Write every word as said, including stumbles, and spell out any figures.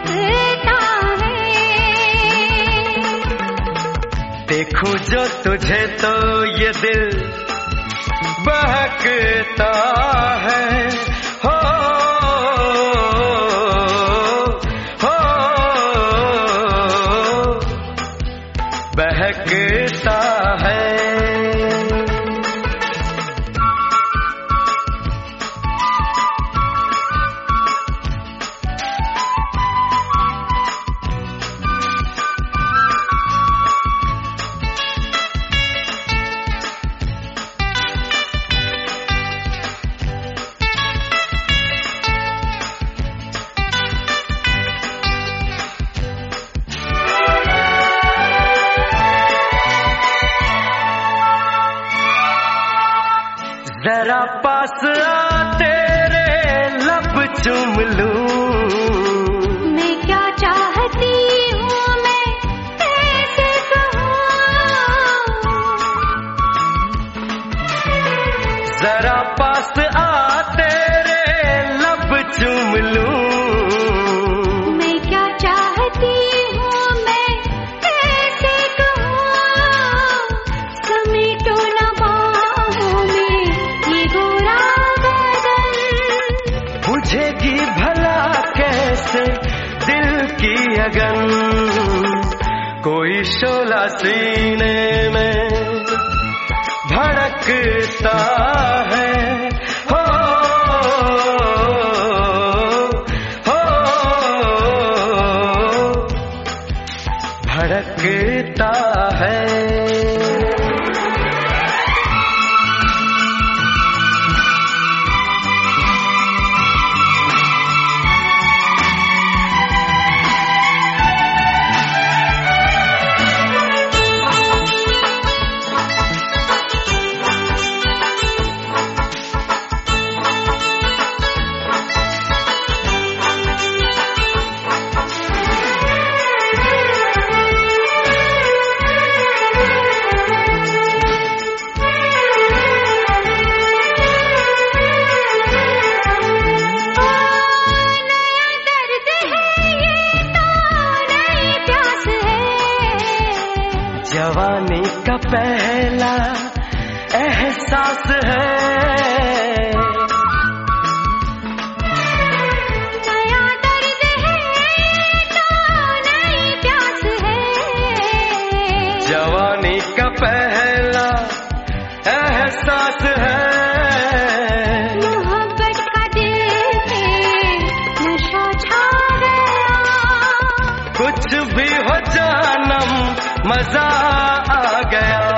बहकता है। देखूं जो तुझे तो ये दिल बहकता है। हो हो बहकता है। जरा पास आ तेरे लब चूम लूं। मैं क्या चाहती हूँ मैं कैसे कहूँ। जरा पास आ तेरे लब चूम लूं। मैं क्या चाहती हूँ मैं कैसे कहूँ। समेटो न बाहों में ये गोरा बदन। बुझेगी भला कैसे दिल की अगन। कोई शोला सीने में भड़कता है। हो हो भड़कता है। जवानी का पहला एहसास है। नया दर्द है तो नई प्यास है। जवानी का पहला एहसास है। मोहब्बत का दिल पे नशा छा गया। कुछ भी हो जानम मजा आ गया।